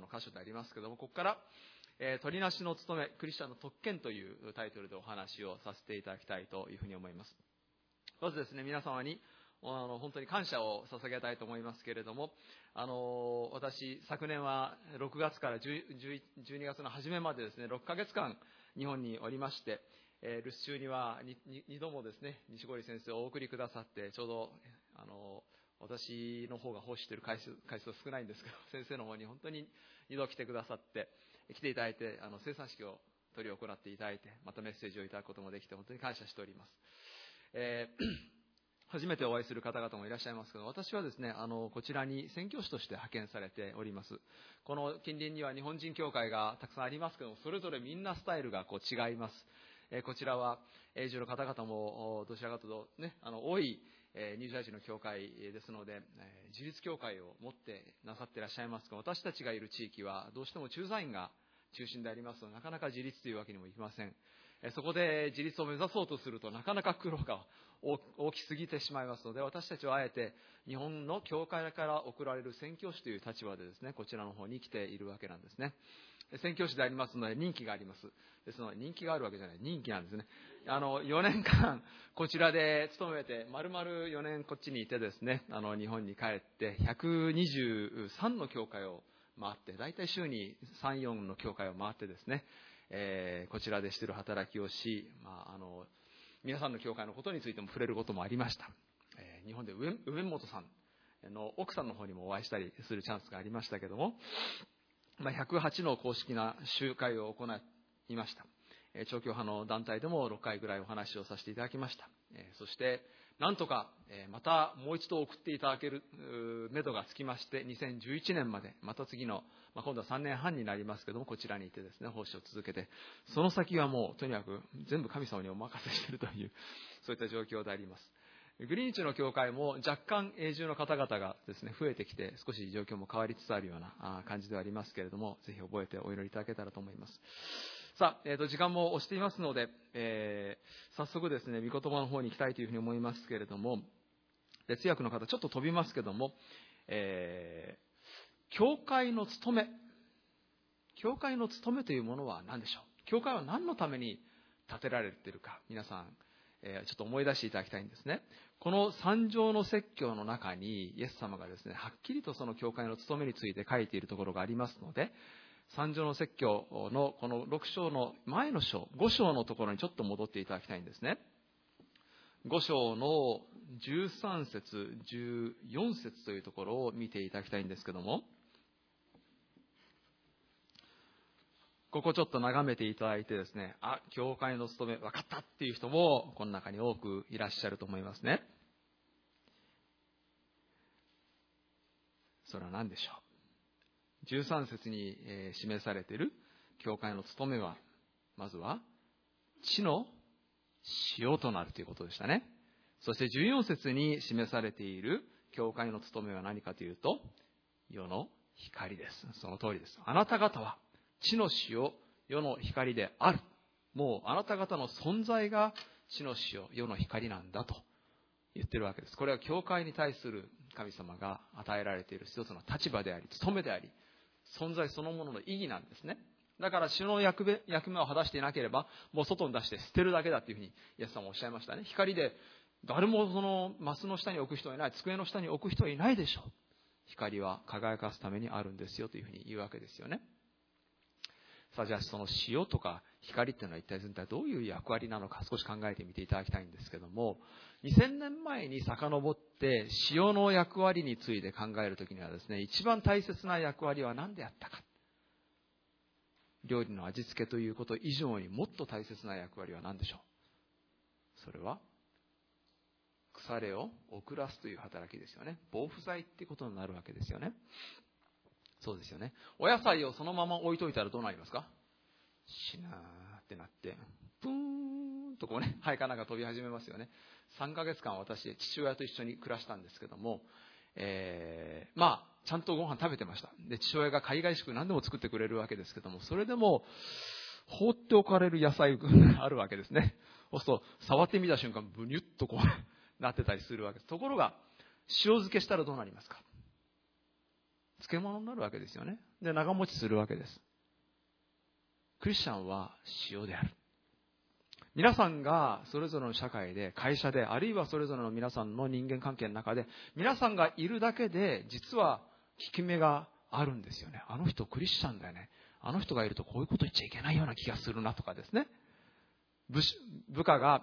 の箇所でありますけども、ここから、取りなしの務め、クリスチャンの特権というタイトルでお話をさせていただきたいというふうに思います。まずですね、皆様に本当に感謝を捧げたいと思いますけれども、私、昨年は6月から12月の初めまでですね、6ヶ月間日本におりまして、留守中には 2度もですね、西堀先生をお送りくださって、ちょうど私の方が奉仕している回数は少ないんですけど、先生の方に本当に2度来てくださって、来ていただいて、生産式を執り行っていただいて、またメッセージをいただくこともできて、本当に感謝しております。初めてお会いする方々もいらっしゃいますけど、私はですね、こちらに宣教師として派遣されております。この近隣には日本人教会がたくさんありますけども、それぞれみんなスタイルが違います。こちらは永住の方々もどちらかというとね、多いニュージャージーの教会ですので、自立教会を持ってなさっていらっしゃいますが、私たちがいる地域はどうしても駐在員が中心でありますので、なかなか自立というわけにもいきません。そこで自立を目指そうとすると、なかなか苦労が大きすぎてしまいますので、私たちはあえて日本の教会から送られる宣教師という立場でですね、こちらの方に来ているわけなんですね。宣教師でありますので任期があります。ですので、人気があるわけじゃない、任期なんですね。4年間こちらで勤めて、丸々4年こっちにいてですね、日本に帰って123の教会を回って、だいたい週に3、4の教会を回ってですね、こちらでしている働きをし、皆さんの教会のことについても触れることもありました。日本で上本さんの奥さんの方にもお会いしたりするチャンスがありましたけども、108の公式な集会を行いました。長教派の団体でも6回ぐらいお話をさせていただきました。そしてなんとかまたもう一度送っていただける目処がつきまして、2011年までまた次の、今度は3年半になりますけども、こちらにいてですね、奉仕を続けて、その先はもうとにかく全部神様にお任せしているという、そういった状況であります。グリーンチの教会も若干永住の方々がですね、増えてきて、少し状況も変わりつつあるような感じではありますけれども、ぜひ覚えてお祈りいただけたらと思います。さあ、時間も押していますので、早速ですね、御言葉の方に行きたいというふうに思いますけれども、列訳の方ちょっと飛びますけども、教会の務めというものは何でしょう。教会は何のために建てられているか、皆さん、ちょっと思い出していただきたいんですね。この三条の説教の中にイエス様がですね、はっきりとその教会の務めについて書いているところがありますので、三条の説教のこの6章の前の章、5章のところにちょっと戻っていただきたいんですね。5章の13節、14節というところを見ていただきたいんですけども、ここちょっと眺めていただいてですね、教会の務め分かったっていう人もこの中に多くいらっしゃると思いますね。それは何でしょう。13節に示されている教会の務めは、まずは地の塩となるということでしたね。そして14節に示されている教会の務めは何かというと、世の光です。その通りです。あなた方は地の塩、世の光である。もうあなた方の存在が地の塩、世の光なんだと言ってるわけです。これは教会に対する神様が与えられている一つの立場であり、務めであり、存在そのものの意義なんですね。だから主の役目を果たしていなければ、もう外に出して捨てるだけだというふうにイエス様もおっしゃいましたね。光で誰もそのマスの下に置く人はいない、机の下に置く人はいないでしょう。光は輝かすためにあるんですよというふうに言うわけですよね。さあ、じゃあその塩とか光っていうのは一体全体どういう役割なのか少し考えてみていただきたいんですけども、2000年前に遡って塩の役割について考えるときにはですね、一番大切な役割は何であったか。料理の味付けということ以上にもっと大切な役割は何でしょう。それは腐れを遅らすという働きですよね。防腐剤っていうことになるわけですよね。そうですよね。お野菜をそのまま置いといたらどうなりますか。しなーってなってプーンとこうね、ハエかなんか飛び始めますよね。3ヶ月間私父親と一緒に暮らしたんですけども、ちゃんとご飯食べてました。で、父親が海外食何でも作ってくれるわけですけども、それでも放っておかれる野菜があるわけですね。そうすると触ってみた瞬間ブニュッとこうなってたりするわけです。ところが塩漬けしたらどうなりますか。 漬物になるわけですよね。で、長持ちするわけです。クリスチャンは塩である。皆さんがそれぞれの社会で、会社で、あるいはそれぞれの皆さんの人間関係の中で、皆さんがいるだけで、実は効き目があるんですよね。あの人クリスチャンだよね。あの人がいるとこういうこと言っちゃいけないような気がするなとかですね。部下が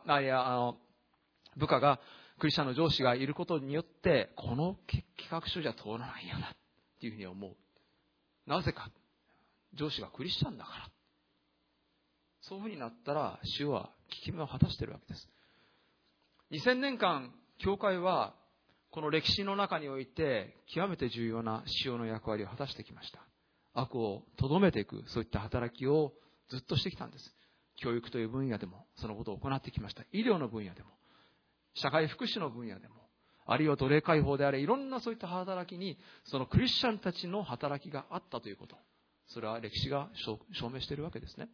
クリスチャンの上司がいることによって、この企画書じゃ通らないよなっていうふうに思う。なぜか。上司がクリスチャンだから。そういうふうになったら、主は効き目を果たしているわけです。2000年間、教会は、この歴史の中において、極めて重要な主の役割を果たしてきました。悪をとどめていく、そういった働きをずっとしてきたんです。教育という分野でも、そのことを行ってきました。医療の分野でも、社会福祉の分野でも、あるいは奴隷解放であれ、いろんなそういった働きに、そのクリスチャンたちの働きがあったということ。それは歴史が証明しているわけですね。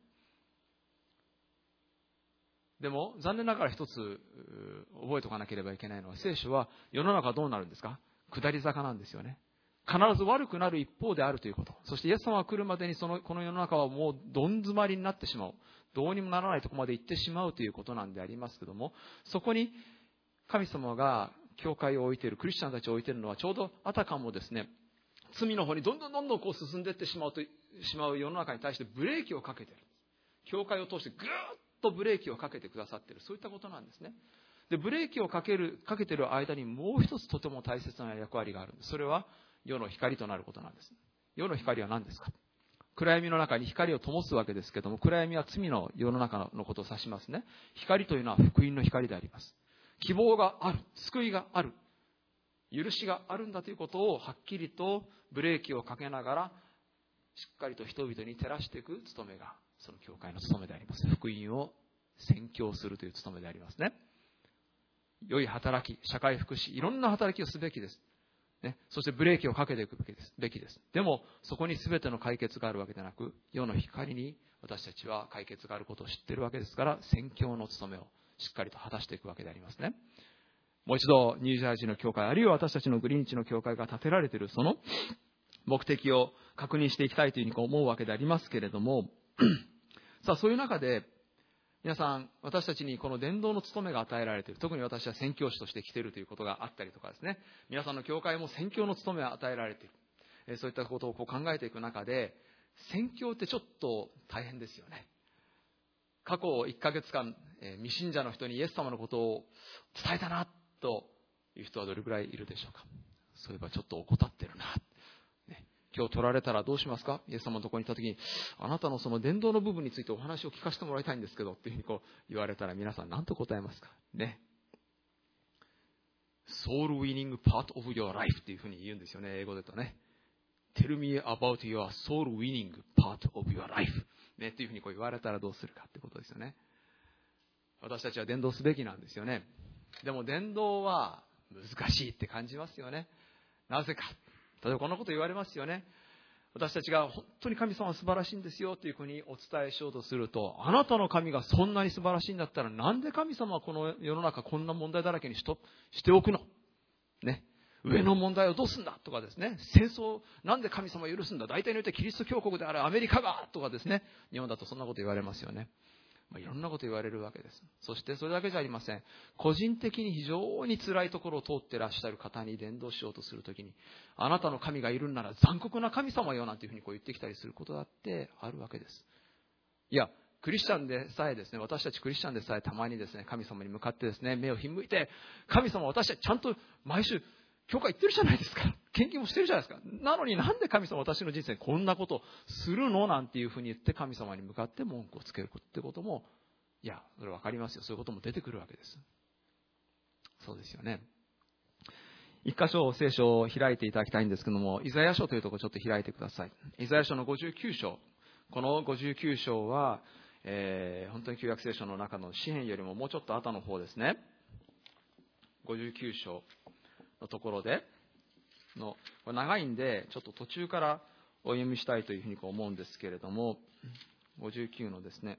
でも、残念ながら一つ覚えておかなければいけないのは、聖書は世の中どうなるんですか？下り坂なんですよね。必ず悪くなる一方であるということ。そしてイエス様が来るまでにこの世の中はもうどん詰まりになってしまう。どうにもならないところまで行ってしまうということなんでありますけども、そこに神様が教会を置いている、クリスチャンたちを置いているのは、ちょうどあたかもですね、罪の方にどんどんこう進んでいってしまう世の中に対してブレーキをかけている。教会を通してぐーっとブレーキをかけてくださっている。そういったことなんですね。で、ブレーキをかけている間にもう一つとても大切な役割があるんです。それは世の光となることなんです。世の光は何ですか？暗闇の中に光を灯すわけですけども、暗闇は罪の世の中のことを指しますね。光というのは福音の光であります。希望がある、救いがある、許しがあるんだということをはっきりとブレーキをかけながら、しっかりと人々に照らしていく務めが、その教会の務めであります。福音を宣教するという務めでありますね。良い働き、社会福祉、いろんな働きをすべきです。ね、そしてブレーキをかけていくべきです。でも、そこに全ての解決があるわけでなく、世の光に私たちは解決があることを知っているわけですから、宣教の務めをしっかりと果たしていくわけでありますね。もう一度、ニュージャージーの教会、あるいは私たちのグリーンチの教会が建てられている、その目的を確認していきたいというふうに思うわけでありますけれども、さあ、そういう中で、皆さん、私たちにこの伝道の務めが与えられている。特に私は宣教師として来ているということがあったりとかですね。皆さんの教会も宣教の務めが与えられている。そういったことを考えていく中で、宣教ってちょっと大変ですよね。過去1ヶ月間、未信者の人にイエス様のことを伝えたな、という人はどれくらいいるでしょうか。そういえばちょっと怠ってるな。今日取られたらどうしますか？イエス様のところに行った時に、あなたのその伝道の部分についてお話を聞かせてもらいたいんですけどっていうふうに言われたら、皆さん何と答えますかね。Soul winning part of your life っていうふうに言うんですよね、英語でとね。Tell me about your soul winning part of your life ね、っていうふうに言われたらどうするかってことですよね。私たちは伝道すべきなんですよね。でも伝道は難しいって感じますよね。なぜか。例えばこんなこと言われますよね。私たちが本当に神様は素晴らしいんですよというふうにお伝えしようとすると、あなたの神がそんなに素晴らしいんだったら、なんで神様はこの世の中こんな問題だらけにしておくのね。上の問題をどうすんだとかですね。戦争なんで神様を許すんだ、大体によってキリスト教国であるアメリカがとかですね。日本だとそんなこと言われますよね。いろんなこと言われるわけです。そしてそれだけじゃありません。個人的に非常に辛いところを通っていらっしゃる方に伝道しようとするときに、あなたの神がいるんなら残酷な神様よなんていうふうに言ってきたりすることだってあるわけです。いや、クリスチャンでさえですね、私たちクリスチャンでさえたまにですね、神様に向かってですね、目をひんむいて、神様私たちちゃんと毎週教会行ってるじゃないですか。献金もしてるじゃないですか。なのになんで神様私の人生にこんなことするのなんていうふうに言って神様に向かって文句をつけるってことも、いや、それ分かりますよ。そういうことも出てくるわけです。そうですよね。一箇所聖書を開いていただきたいんですけども、イザヤ書というところちょっと開いてください。イザヤ書の59章。この59章は、本当に旧約聖書の中の詩編よりももうちょっと後の方ですね。59章のところでこれ長いんでちょっと途中からお読みしたいというふうに思うんですけれども、59のですね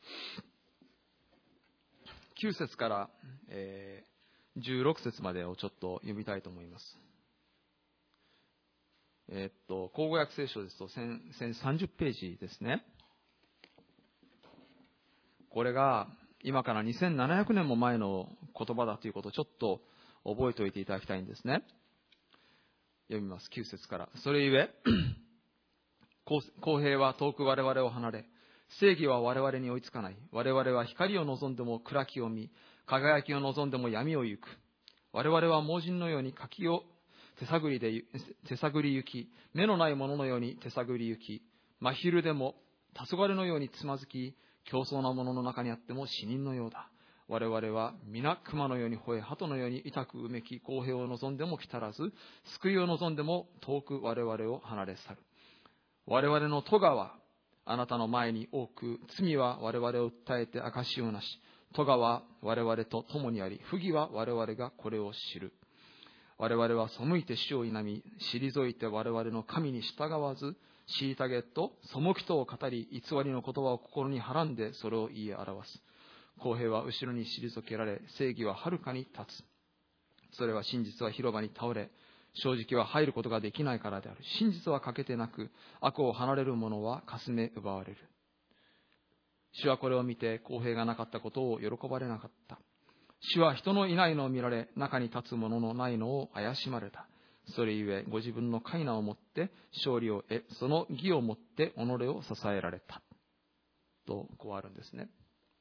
9節から、16節までをちょっと読みたいと思います。 口語訳聖書ですと1030ページですね。これが今から2700年も前の言葉だということをちょっと覚えておいていただきたいんですね。読みます。9節から。それゆえ、公平は遠く我々を離れ、正義は我々に追いつかない。我々は光を望んでも暗きを見、輝きを望んでも闇を行く。我々は盲人のように柿を手探り行き、目のない者のように手探り行き、真昼でも黄昏のようにつまずき、競争な者の中にあっても死人のようだ。我々は皆熊のように吠え、鳩のように痛くうめき、公平を望んでも来たらず、救いを望んでも遠く我々を離れ去る。我々の咎はあなたの前に多く、罪は我々を訴えて証しをなし、咎は我々と共にあり、不義は我々がこれを知る。我々は背いて主を否み、退いて我々の神に従わず、虐げと背きとを語り、偽りの言葉を心にはらんでそれを言い表す。公平は後ろに退けられ、正義は遥かに立つ。それは真実は広場に倒れ、正直は入ることができないからである。真実は欠けてなく、悪を離れる者はかすめ奪われる。主はこれを見て、公平がなかったことを喜ばれなかった。主は人のいないのを見られ、中に立つ者のないのを怪しまれた。それゆえ、ご自分の快なをもって勝利を得、その義をもって己を支えられた。と、こうあるんですね。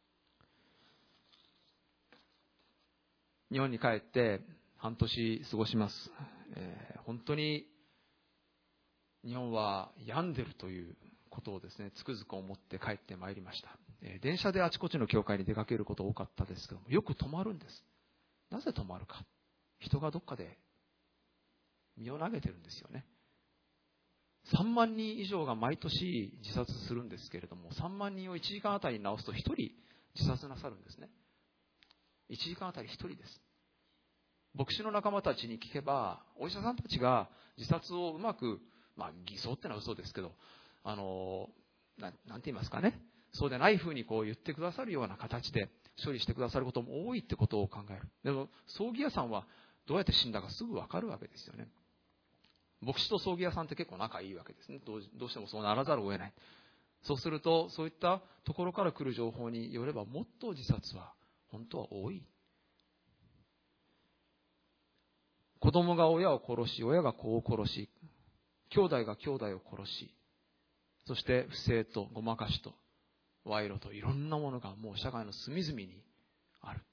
日本に帰って半年過ごします。本当に日本は病んでるということをですね、つくづく思って帰ってまいりました。電車であちこちの教会に出かけること多かったですけども、よく止まるんです。なぜ止まるか。人がどっかで身を投げてるんですよね。3万人以上が毎年自殺するんですけれども、3万人を1時間あたりに直すと1人自殺なさるんですね。1時間あたり1人です。牧師の仲間たちに聞けば、お医者さんたちが自殺をうまく、偽装ってのは嘘ですけど、なんて言いますかね、そうでないふうにこう言ってくださるような形で処理してくださることも多いってことを考える。でも葬儀屋さんはどうやって死んだかすぐ分かるわけですよね。牧師と葬儀屋さんって結構仲いいわけですね。どうしてもそうならざるを得ない。そうすると、そういったところから来る情報によれば、もっと自殺は本当は多い。子供が親を殺し、親が子を殺し、兄弟が兄弟を殺し、そして不正とごまかしと賄賂といろんなものがもう社会の隅々にある。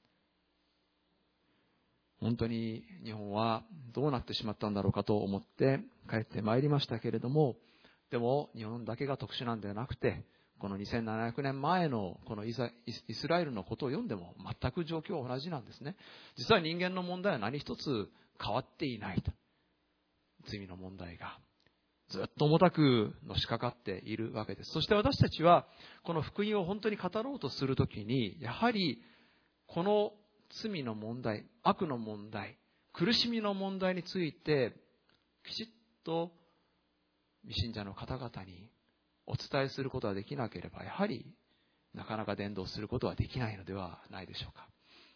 本当に日本はどうなってしまったんだろうかと思って帰ってまいりましたけれども、でも日本だけが特殊なんではなくて、この2700年前のこのイスラエルのことを読んでも全く状況は同じなんですね。実は人間の問題は何一つ変わっていないと。罪の問題がずっと重たくのしかかっているわけです。そして私たちはこの福音を本当に語ろうとするときに、やはりこの罪の問題、悪の問題、苦しみの問題についてきちっと未信者の方々にお伝えすることができなければ、やはりなかなか伝道することはできないのではないでしょうか。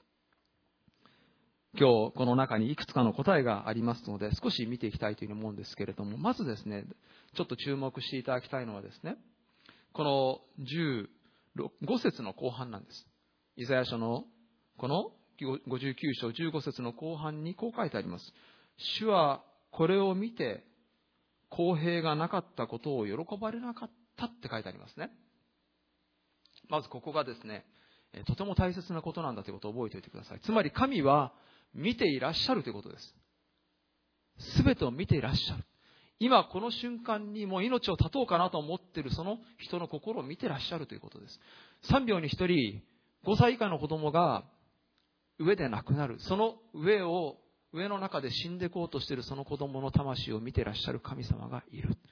今日この中にいくつかの答えがありますので、少し見ていきたいというふうに思うんですけれども、まずですね、ちょっと注目していただきたいのはですね、この15節の後半なんです。イザヤ書のこの59章15節の後半にこう書いてあります。主はこれを見て公平がなかったことを喜ばれなかったって書いてありますね。まずここがですね、とても大切なことなんだということを覚えておいてください。つまり神は見ていらっしゃるということです。すべてを見ていらっしゃる。今この瞬間にもう命を絶とうかなと思っているその人の心を見ていらっしゃるということです。3秒に1人5歳以下の子供が上で亡くなる。その上の中で死んでいこうとしているその子供の魂を見ていらっしゃる神様がいる。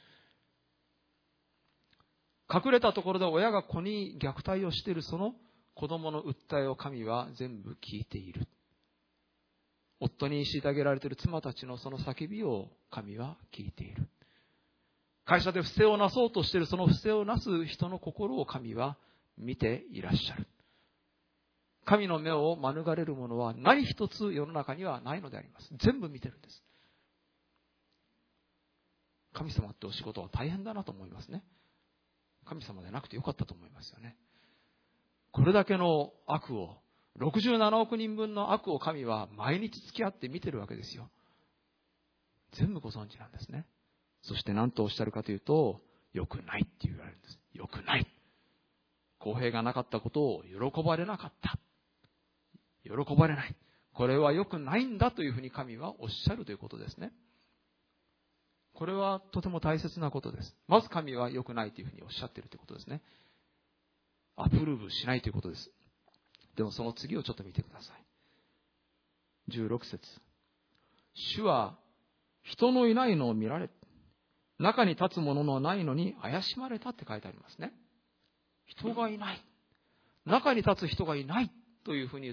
隠れたところで親が子に虐待をしているその子供の訴えを神は全部聞いている。夫に虐げられている妻たちのその叫びを神は聞いている。会社で不正をなそうとしているその不正をなす人の心を神は見ていらっしゃる。神の目を免れるものは何一つ世の中にはないのであります。全部見てるんです。 神様ってお仕事は大変だなと思いますね。神様でなくてよかったと思いますよね。これだけの悪を、67億人分の悪を神は毎日付き合って見てるわけですよ。全部ご存知なんですね。そして何とおっしゃるかというと、良くないって言われるんです。良くない。公平がなかったことを喜ばれなかった。喜ばれない。これは良くないんだというふうに神はおっしゃるということですね。これはとても大切なことです。まず神は良くないというふうにおっしゃっているということですね。アプローブしないということです。でもその次をちょっと見てください。16節。主は人のいないのを見られ、中に立つ者のないのに怪しまれたって書いてありますね。人がいない。中に立つ人がいないというふうに言って、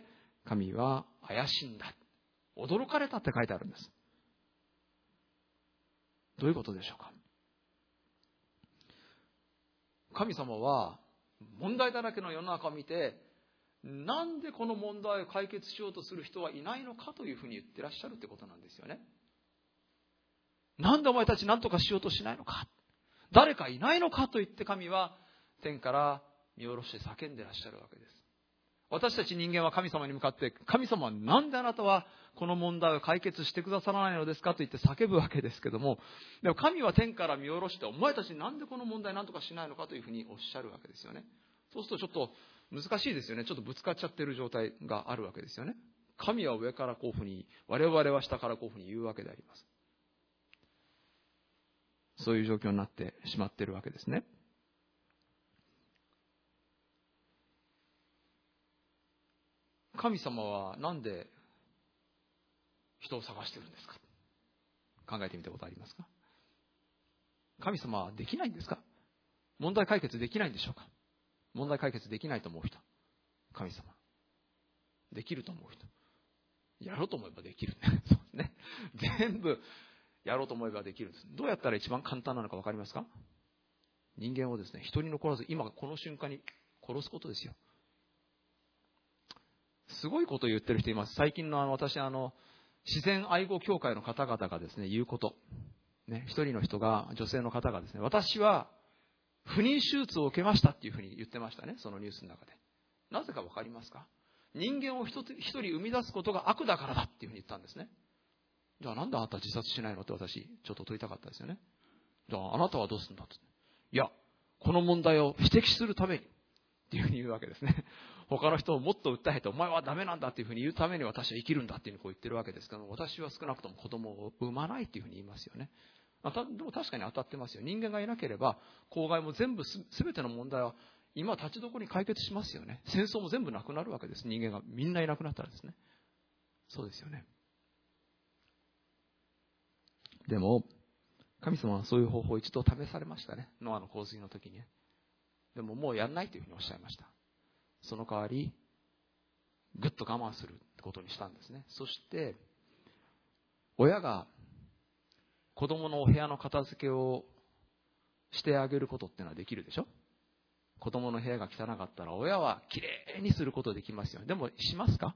神は怪しんだ。驚かれたって書いてあるんです。どういうことでしょうか。神様は問題だらけの世の中を見て、なんでこの問題を解決しようとする人はいないのかというふうに言ってらっしゃるってことなんですよね。なんでお前たち何とかしようとしないのか、誰かいないのかと言って神は天から見下ろして叫んでらっしゃるわけです。私たち人間は神様に向かって、神様はなんであなたはこの問題を解決してくださらないのですかと言って叫ぶわけですけども、でも神は天から見下ろして、お前たちなんでこの問題何とかしないのかというふうにおっしゃるわけですよね。そうするとちょっと難しいですよね。ちょっとぶつかっちゃってる状態があるわけですよね。神は上からこういうふうに、我々は下からこういうふうに言うわけであります。そういう状況になってしまっているわけですね。神様はなんで人を探してるんですか。考えてみたことありますか。神様はできないんですか。問題解決できないんでしょうか。問題解決できないと思う人、神様できると思う人、やろうと思えばできるそうですね。全部やろうと思えばできるんです。どうやったら一番簡単なのか分かりますか。人間をですね、人に残らず今この瞬間に殺すことですよ。すごいことを言ってる人います。最近の私自然愛護協会の方々がですね言うこと、ね、一人の人が、女性の方がですね、私は不妊手術を受けましたっていうふうに言ってましたね、そのニュースの中で。なぜか分かりますか。人間を一人生み出すことが悪だからだっていうふうに言ったんですね。じゃあなんであなたは自殺しないのって私ちょっと問いたかったですよね。じゃああなたはどうするんだって。いや、この問題を指摘するためにっていうふうに言うわけですね。他の人をもっと訴えて、お前はダメなんだっていうふうに言うために私は生きるんだっていうふうにこう言ってるわけですけど、私は少なくとも子供を産まないっていうふうに言いますよね。でも確かに当たってますよ。人間がいなければ公害も全部全ての問題は今立ちどころに解決しますよね。戦争も全部なくなるわけです。人間がみんないなくなったらですね。そうですよね。でも神様はそういう方法を一度試されましたね。ノアの洪水の時にね。でももうやんないというふうにおっしゃいました。その代わりぐっと我慢することにしたんですね。そして親が子供のお部屋の片付けをしてあげることっていうのはできるでしょ。子供の部屋が汚かったら親はきれいにすることできますよ。でもしますか。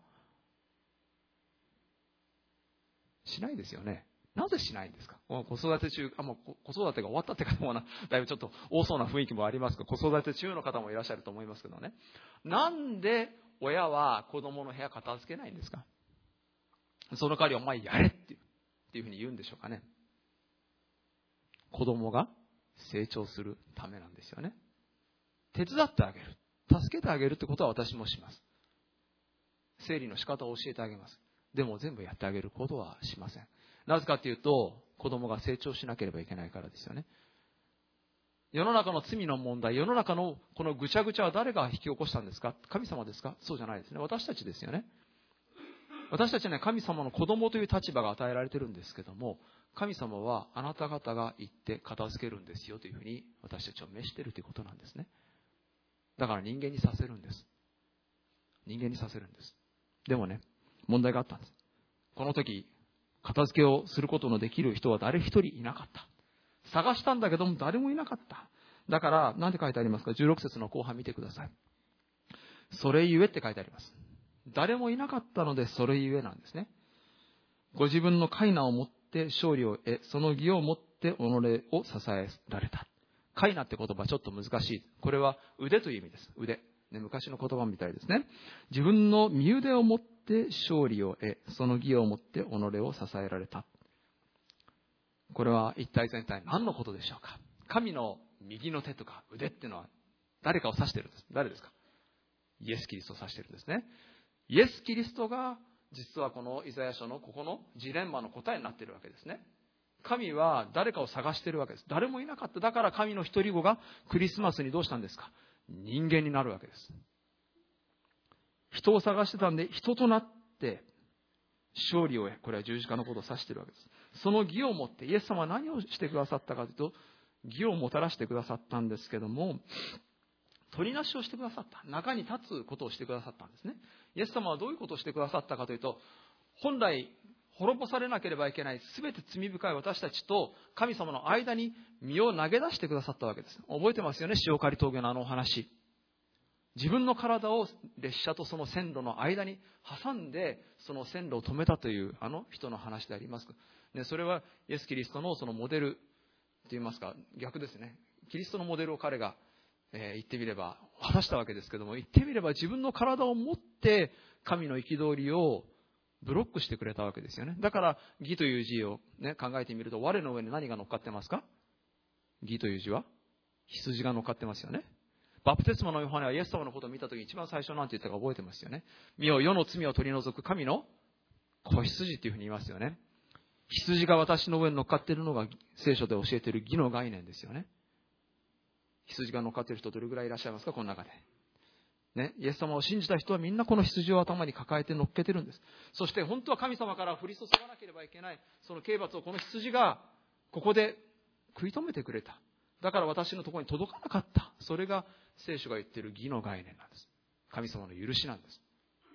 しないですよね。なぜしないんですか。子育て中、もう子育てが終わったって方もだいぶちょっと多そうな雰囲気もありますが、子育て中の方もいらっしゃると思いますけどね。なんで親は子供の部屋片付けないんですか。その代わりお前やれっていうふうに言うんでしょうかね。子供が成長するためなんですよね。手伝ってあげる、助けてあげるってことは私もします。整理の仕方を教えてあげます。でも全部やってあげることはしません。なぜかというと、子供が成長しなければいけないからですよね。世の中の罪の問題、世の中のこのぐちゃぐちゃは誰が引き起こしたんですか。神様ですか。そうじゃないですね。私たちですよね。私たちには神様の子供という立場が与えられているんですけども、神様はあなた方が行って片付けるんですよというふうに私たちを召しているということなんですね。だから人間にさせるんです。人間にさせるんです。でもね、問題があったんです。この時片付けをすることのできる人は誰一人いなかった。探したんだけども誰もいなかった。だから何て書いてありますか。16節の後半見てください。それゆえって書いてあります。誰もいなかったのでそれゆえなんですね。ご自分の快難をもって勝利を得、その義をもっって己を支えられた。カイナって言葉ちょっと難しい。これは腕という意味です。腕。ね、昔の言葉みたいですね。自分の身腕をもって勝利を得、その義をもって己を支えられた。これは一体全体何のことでしょうか。神の右の手とか腕っていうのは誰かを指しているんです。誰ですか。イエス・キリストを指しているんですね。イエス・キリストが実はこのイザヤ書のここのジレンマの答えになっているわけですね。神は誰かを探しているわけです。誰もいなかった。だから神の一人子がクリスマスにどうしたんですか。人間になるわけです。人を探してたんで、人となって勝利を得、これは十字架のことを指しているわけです。その義をもって、イエス様は何をしてくださったかというと、義をもたらしてくださったんですけども、取りなしをしてくださった。中に立つことをしてくださったんですね。イエス様はどういうことをしてくださったかというと、本来滅ぼされなければいけない全て罪深い私たちと神様の間に身を投げ出してくださったわけです。覚えてますよね、塩刈峠のあのお話。自分の体を列車とその線路の間に挟んでその線路を止めたというあの人の話であります。ね、それはイエス・キリストのそのモデルといいますか、逆ですね。キリストのモデルを彼が、言ってみれば果たしたわけですけども、言ってみれば自分の体を持って神の憤りをブロックしてくれたわけですよね。だから義という字を、ね、考えてみると、我の上に何が乗っかってますか。義という字は羊が乗っかってますよね。バプテスマのヨハネはイエス様のことを見たときに一番最初なんて言ったか覚えてますよね。見よ、世の罪を取り除く神の子羊っていうふうに言いますよね。羊が私の上に乗っかっているのが聖書で教えている義の概念ですよね。羊が乗っかっている人どれぐらいいらっしゃいますか、この中で。ね、イエス様を信じた人はみんなこの羊を頭に抱えて乗っけてるんです。そして本当は神様から降り注がなければいけないその刑罰をこの羊がここで食い止めてくれた。だから私のところに届かなかった。それが聖書が言っている義の概念なんです。神様の許しなんです。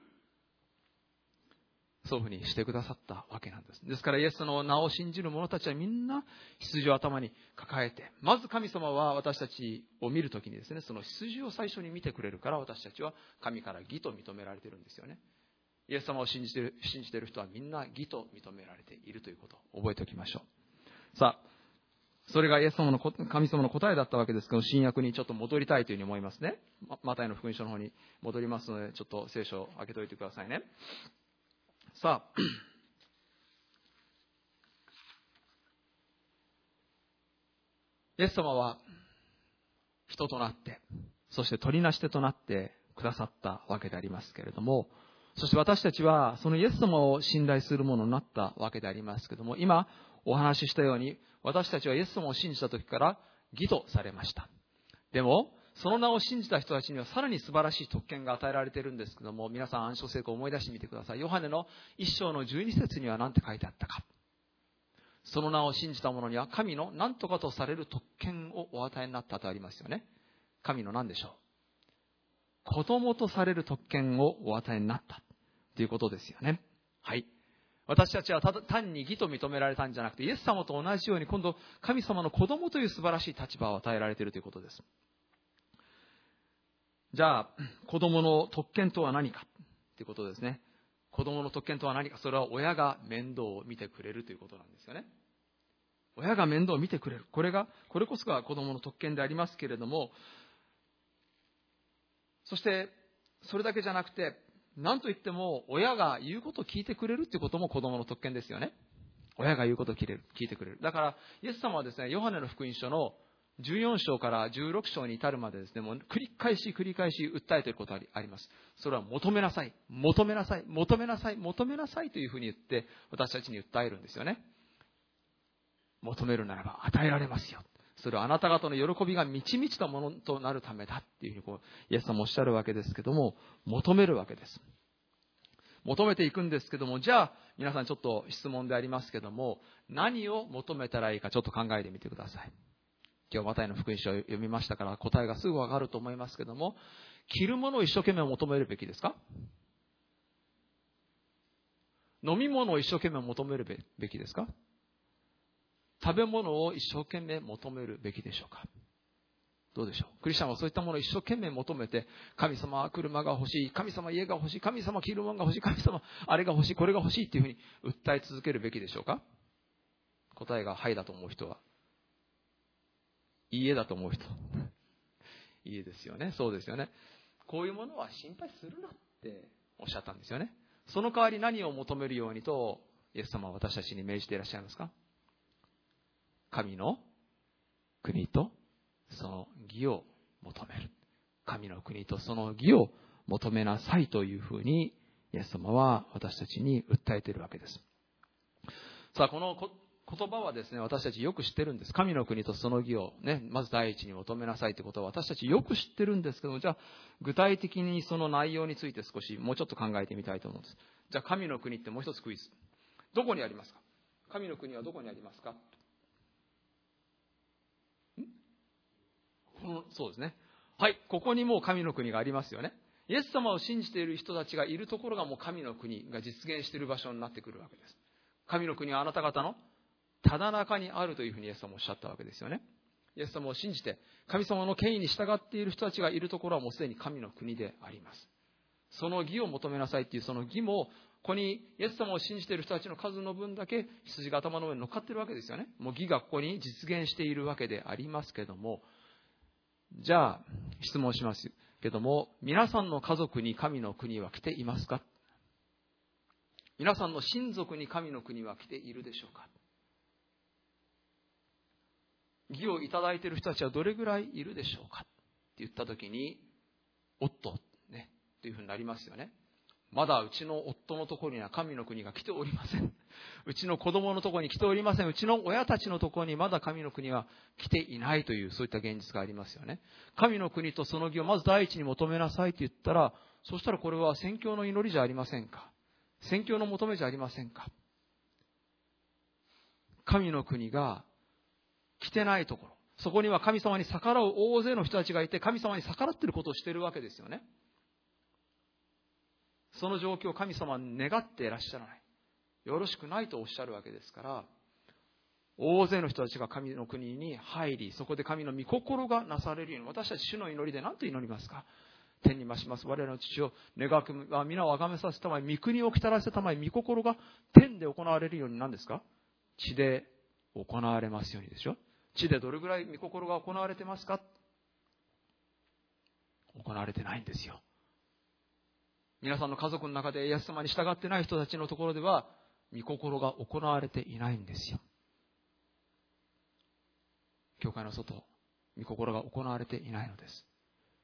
そういうふうにしてくださったわけなんです。ですからイエスの名を信じる者たちはみんな羊を頭に抱えて、まず神様は私たちを見るときにですね、その羊を最初に見てくれるから私たちは神から義と認められているんですよね。イエス様を信じている人はみんな義と認められているということを覚えておきましょう。さあ、それがイエス様の神様の答えだったわけですけど、新約にちょっと戻りたいというふうに思いますね。マタイの福音書の方に戻りますので、ちょっと聖書を開けておいてくださいね。さあ、イエス様は人となって、そして取りなし手となってくださったわけでありますけれども、そして私たちはそのイエス様を信頼するものになったわけでありますけれども、今お話ししたように私たちはイエス様を信じた時から義とされました。でもその名を信じた人たちにはさらに素晴らしい特権が与えられているんですけども、皆さん暗唱聖句を思い出してみてください。ヨハネの1章の12節には何て書いてあったか。その名を信じた者には神の何とかとされる特権をお与えになったとありますよね。神の何でしょう。子供とされる特権をお与えになったということですよね。はい。私たちは単に義と認められたんじゃなくて、イエス様と同じように今度神様の子供という素晴らしい立場を与えられているということです。じゃあ子供の特権とは何かということですね。子供の特権とは何か。それは親が面倒を見てくれるということなんですよね。親が面倒を見てくれる。これこそが子供の特権でありますけれども、そしてそれだけじゃなくて、何と言っても親が言うことを聞いてくれるということも子供の特権ですよね。親が言うことを聞いてくれる。だからイエス様はですね、ヨハネの福音書の14章から16章に至るまでですね、もう繰り返し訴えていることがあります。それは求めなさい、求めなさい、求めなさい、求めなさいというふうに言って私たちに訴えるんですよね。求めるならば与えられますよ。それはあなた方の喜びが満ち満ちたものとなるためだっていうふうにイエス様もおっしゃるわけですけども、求めるわけです。求めていくんですけども、じゃあ皆さんちょっと質問でありますけども、何を求めたらいいかちょっと考えてみてください。今日マタイの福音書を読みましたから答えがすぐわかると思いますけども、着るものを一生懸命求めるべきですか？飲み物を一生懸命求めるべきですか？食べ物を一生懸命求めるべきでしょうか？どうでしょう？クリスチャンはそういったものを一生懸命求めて、神様は車が欲しい、神様家が欲しい、神様着るものが欲しい、神様あれが欲しい、これが欲しいっていうふうに訴え続けるべきでしょうか？答えがはいだと思う人はいいえだと思う人。いいえですよね。そうですよね。こういうものは心配するなっておっしゃったんですよね。その代わり何を求めるようにとイエス様は私たちに命じていらっしゃいますか？神の国とその義を求める。神の国とその義を求めなさいというふうにイエス様は私たちに訴えているわけです。さあ、この言葉はですね、私たちよく知ってるんです。神の国とその義をね、まず第一に求めなさいということは私たちよく知ってるんですけども、じゃあ具体的にその内容について少しもうちょっと考えてみたいと思うんです。じゃあ神の国ってもう一つクイズ。どこにありますか？神の国はどこにありますか？そうですね。はい、ここにもう神の国がありますよね。イエス様を信じている人たちがいるところがもう神の国が実現している場所になってくるわけです。神の国はあなた方のただ中にあるというふうにイエス様おっしゃったわけですよね。イエス様を信じて神様の権威に従っている人たちがいるところはもうすでに神の国であります。その義を求めなさいというその義も、ここにイエス様を信じている人たちの数の分だけ羊が頭の上に乗っかっているわけですよね。もう義がここに実現しているわけでありますけども、じゃあ質問しますけども、皆さんの家族に神の国は来ていますか？皆さんの親族に神の国は来ているでしょうか？義をいただいている人たちはどれぐらいいるでしょうかって言ったときに、おっとねというふうになりますよね。まだうちの夫のところには神の国が来ておりません。うちの子供のところに来ておりません。うちの親たちのところにまだ神の国は来ていないという、そういった現実がありますよね。神の国とその義をまず第一に求めなさいと言ったら、そしたらこれは宣教の祈りじゃありませんか？宣教の求めじゃありませんか？神の国が来てないところ、そこには神様に逆らう大勢の人たちがいて、神様に逆らっていることをしているわけですよね。その状況を神様は願っていらっしゃらない、よろしくないとおっしゃるわけですから、大勢の人たちが神の国に入り、そこで神の御心がなされるように、私たち主の祈りで何と祈りますか？天に増します我らの父を願くは皆をあがめさせたまえ、御国を来たらせたまえ、御心が天で行われるように、何ですか？地で行われますようにでしょ。地でどれぐらい御心が行われてますか？行われてないんですよ。皆さんの家族の中でイエス様に従ってない人たちのところでは御心が行われていないんですよ。教会の外、御心が行われていないのです。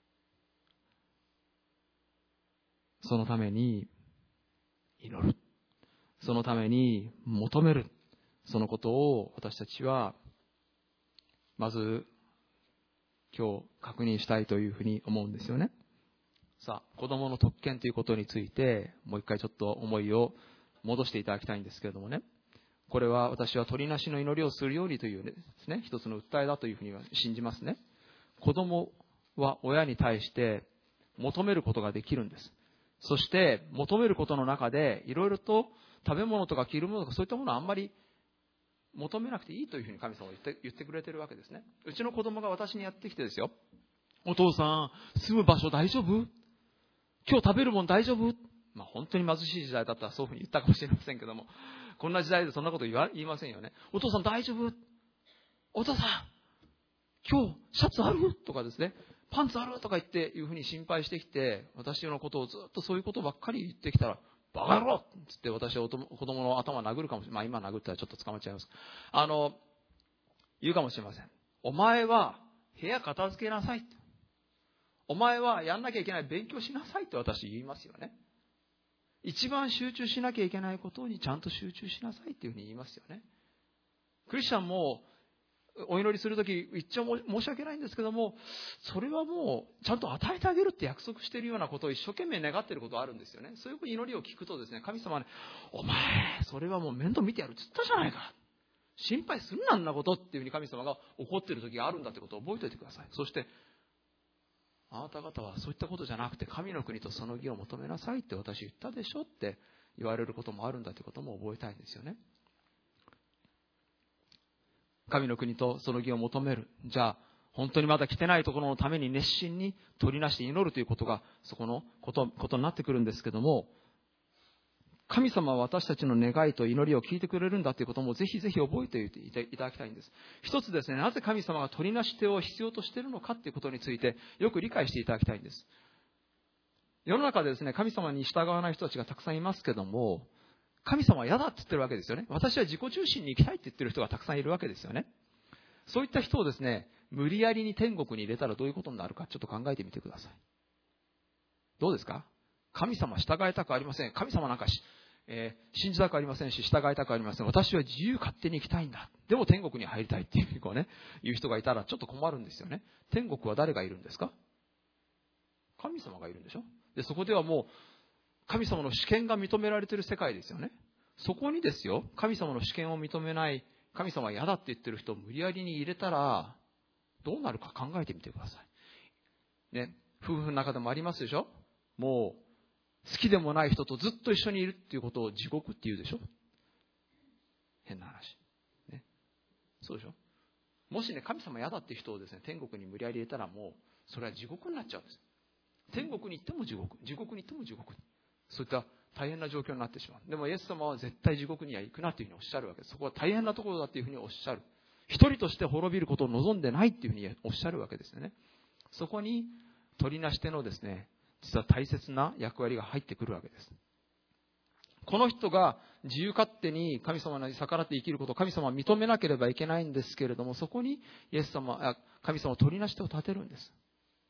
そのために祈る、そのために求める、そのことを私たちはまず今日確認したいというふうに思うんですよね。さあ、子供の特権ということについてもう一回ちょっと思いを戻していただきたいんですけれどもね、これは私は鳥なしの祈りをするようにというですね、一つの訴えだというふうには信じますね。子供は親に対して求めることができるんです。そして求めることの中でいろいろと食べ物とか着るものとかそういったものはあんまり求めなくていいというふうに神様は言ってくれているわけですね。うちの子供が私にやってきてですよ、お父さん住む場所大丈夫？今日食べるもの大丈夫？本当に貧しい時代だったらそういうふうに言ったかもしれませんけども、こんな時代でそんなこと言いませんよね。お父さん大丈夫？お父さん今日シャツある？とかですね、パンツある？とか言っていうふうに心配してきて、私のことをずっとそういうことばっかり言ってきたら、バカ野郎って言って私は子供の頭を殴るかもしれない。今殴ったらちょっと捕まっちゃいます。言うかもしれません。お前は部屋片付けなさい。お前はやんなきゃいけない勉強しなさいと私言いますよね。一番集中しなきゃいけないことにちゃんと集中しなさいっていうふうに言いますよね。クリスチャンもお祈りするとき言っちゃ申し訳ないんですけども、それはもうちゃんと与えてあげるって約束しているようなことを一生懸命願っていることがあるんですよね。そういう祈りを聞くとですね、神様はね、お前それはもう面倒見てやるって言ったじゃないか、心配するな、あんなことっていうふうに神様が怒っている時があるんだってことを覚えておいてください。そしてあなた方はそういったことじゃなくて神の国とその義を求めなさいって私言ったでしょって言われることもあるんだということも覚えたいんですよね。神の国とその義を求める。じゃあ本当にまだ来てないところのために熱心に取りなして祈るということがそこのことになってくるんですけども、 神様は私たちの願いと祈りを聞いてくれるんだということもぜひぜひ覚えていただきたいんです。一つですね、なぜ神様が取りなし手を必要としているのかということについてよく理解していただきたいんです。世の中でですね、神様に従わない人たちがたくさんいますけども、神様は嫌だって言ってるわけですよね。私は自己中心に生きたいって言ってる人がたくさんいるわけですよね。そういった人をですね、無理やりに天国に入れたらどういうことになるかちょっと考えてみてください。どうですか？神様従いたくありません。神様なんか信じたくありませんし、従いたくありません。私は自由勝手に生きたいんだ。でも天国に入りたいっていう、いう人がいたらちょっと困るんですよね。天国は誰がいるんですか？神様がいるんでしょ。で、そこではもう神様の主権が認められている世界ですよね。そこにですよ、神様の主権を認めない、神様は嫌だって言ってる人を無理やりに入れたらどうなるか考えてみてください。ね、夫婦の中でもありますでしょ。もう好きでもない人とずっと一緒にいるっていうことを地獄って言うでしょ。変な話。ね。そうでしょ。もしね、神様嫌だっていう人をですね、天国に無理やり入れたらもう、それは地獄になっちゃうんです。天国に行っても地獄、地獄に行っても地獄。そういった大変な状況になってしまう。でもイエス様は絶対地獄には行くなというふうにおっしゃるわけです。そこは大変なところだというふうにおっしゃる。一人として滅びることを望んでないというふうにおっしゃるわけですよね。そこに取りなし手のですね、実は大切な役割が入ってくるわけです。この人が自由勝手に神様に逆らって生きることを神様は認めなければいけないんですけれども、そこに神様は取りなし手を立てるんです。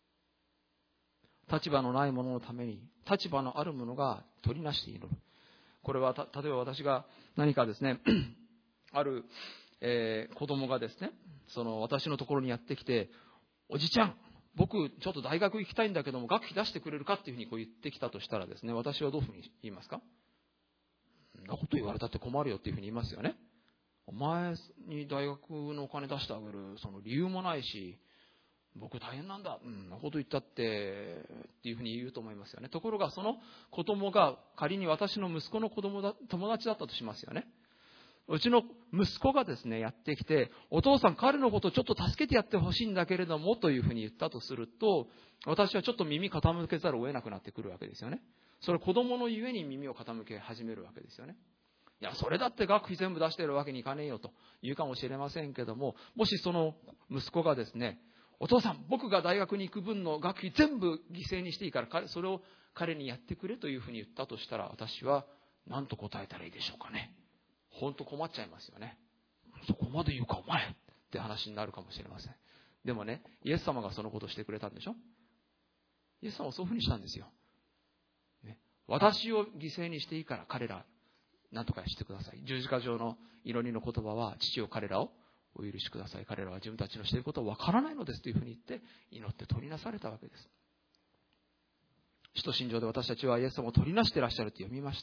立場のない者のために、立場のある者が取りなして祈る。これは例えば私が何かですねある、子供がですね、私のところにやってきて、おじちゃん、僕ちょっと大学行きたいんだけども学費出してくれるかっていうふうに言ってきたとしたらですね、私はどういうふうに言いますか？そんなこと言われたって困るよっていうふうに言いますよね。お前に大学のお金出してあげるその理由もないし、僕大変なんだ、そんなこと言ったっていうふうに言うと思いますよね。ところがその子供が仮に私の息子の友達だったとしますよね。うちの息子がですねやってきて、お父さん彼のことをちょっと助けてやってほしいんだけれどもというふうに言ったとすると、私はちょっと耳傾けざるを得なくなってくるわけですよね。それ子供のゆえに耳を傾け始めるわけですよね。いや、それだって学費全部出してるわけにいかねえよと言うかもしれませんけども、もしその息子がですね、お父さん、僕が大学に行く分の学費全部犠牲にしていいからそれを彼にやってくれというふうに言ったとしたら、私は何と答えたらいいでしょうかね。本当困っちゃいますよね。そこまで言うかお前って話になるかもしれません。でもね、イエス様がそのことをしてくれたんでしょ。イエス様はそういうふうにしたんですよ、ね、私を犠牲にしていいから彼ら何とかしてください。十字架上の祈りの言葉は、父を彼らをお許しください。彼らは自分たちのしていることは分からないのですというふうに言って祈って取りなされたわけです。使徒信条で私たちはイエス様を取りなしていらっしゃると読みました。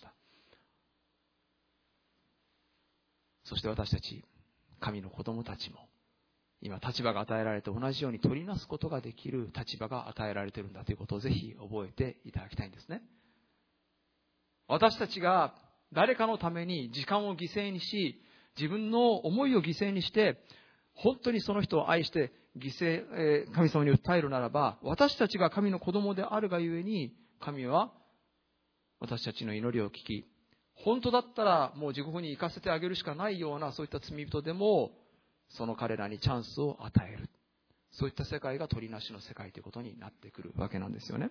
そして私たち神の子供たちも今立場が与えられて同じように取りなすことができる立場が与えられているんだということをぜひ覚えていただきたいんですね。私たちが誰かのために時間を犠牲にし、自分の思いを犠牲にして本当にその人を愛して神様に訴えるならば、私たちが神の子供であるがゆえに、神は私たちの祈りを聞き、本当だったらもう地獄に行かせてあげるしかないようなそういった罪人でもその彼らにチャンスを与える、そういった世界が取りなしの世界ということになってくるわけなんですよね。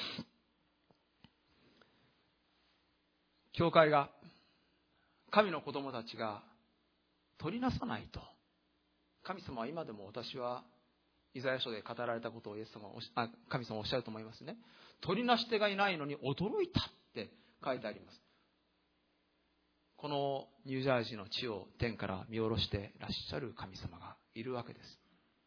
教会が、神の子供たちが取りなさないと、神様は今でも、私はイザヤ書で語られたことを神様はおっしゃると思いますね。取りなし手がいないのに驚いたって書いてあります。このニュージャージーの地を天から見下ろしていらっしゃる神様がいるわけです。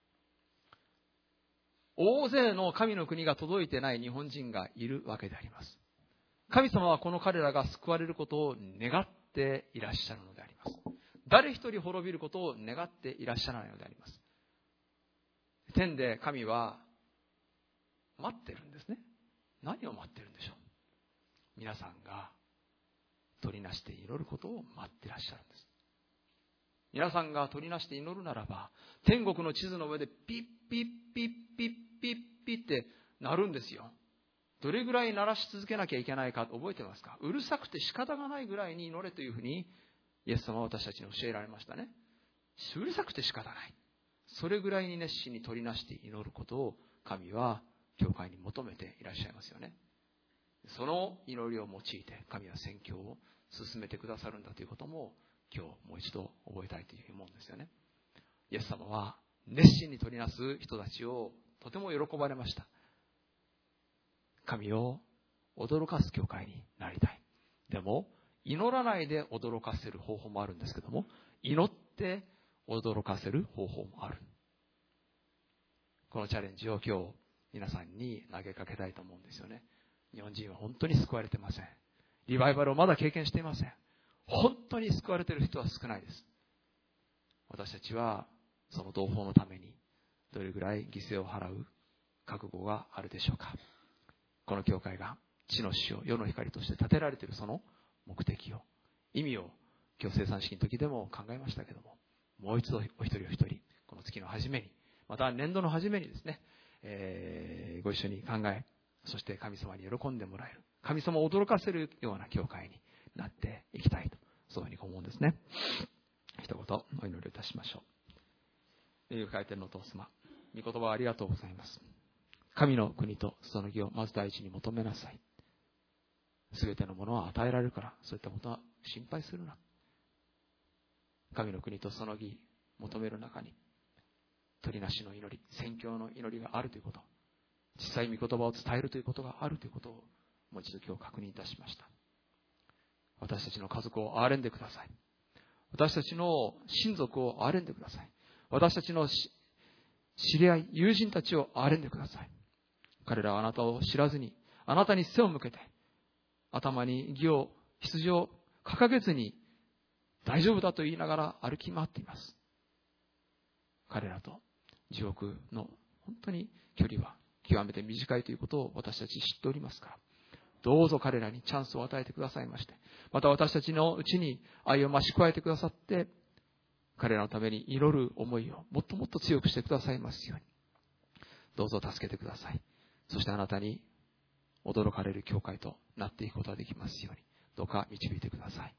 大勢の神の国が届いてない日本人がいるわけであります。神様はこの彼らが救われることを願っていらっしゃるのであります。誰一人滅びることを願っていらっしゃらないのであります。天で神は待ってるんですね。何を待ってるんでしょう。皆さんが取りなして祈ることを待っていらっしゃるんです。皆さんが取りなして祈るならば、天国の地図の上でピッピッピッピッピッピッって鳴るんですよ。 どれぐらい鳴らし続けなきゃいけないか覚えてますか？うるさくて仕方がないぐらいに祈れというふうにイエス様は私たちに教えられましたね。うるさくて仕方ない。それぐらいに熱心に取りなして祈ることを神は教会に求めていらっしゃいますよね。その祈りを用いて神は宣教を進めてくださるんだということも今日もう一度覚えたいというふうに思うんですよね。イエス様は熱心に取りなす人たちをとても喜ばれました。神を驚かす教会になりたい。でも祈らないで驚かせる方法もあるんですけども、祈って驚かせる方法もある。このチャレンジを今日皆さんに投げかけたいと思うんですよね。日本人は本当に救われてません。リバイバルをまだ経験していません。本当に救われている人は少ないです。私たちはその同胞のためにどれぐらい犠牲を払う覚悟があるでしょうか。この教会が地の塩、世の光として建てられているその目的を、意味を今日生産式の時でも考えましたけども、もう一度お一人お一人この月の初めに、また年度の初めにですね、ご一緒に考え、そして神様に喜んでもらえる、神様を驚かせるような教会になっていきたいと、そういうふうに思うんですね。一言お祈りいたしましょう。深い天のお父様、御言葉ありがとうございます。神の国とその義をまず第一に求めなさい。すべてのものは与えられるから、そういったことは心配するな。神の国とその義求める中に取りなしの祈り、宣教の祈りがあるということ、実際御言葉を伝えるということがあるということをもう一度今日確認いたしました。私たちの家族を憐れんでください。私たちの親族を憐れんでください。私たちの知り合い、友人たちを憐れんでください。彼らはあなたを知らずに、あなたに背を向けて、頭に義を、羊を掲げずに大丈夫だと言いながら歩き回っています。彼らと地獄の本当に距離は極めて短いということを私たち知っておりますから、どうぞ彼らにチャンスを与えてくださいまして、また私たちのうちに愛を増し加えてくださって、彼らのために祈る思いをもっともっと強くしてくださいますように、どうぞ助けてください。そしてあなたに驚かれる教会となっていくことができますように、どうか導いてください。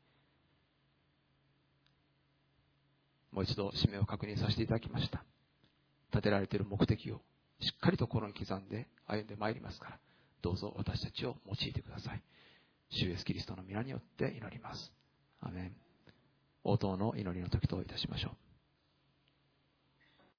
もう一度使命を確認させていただきました。立てられている目的をしっかりと心に刻んで歩んでまいりますから、どうぞ私たちを用いてください。主イエスキリストの皆によって祈ります。アメン。応答の祈りの時といたしましょう。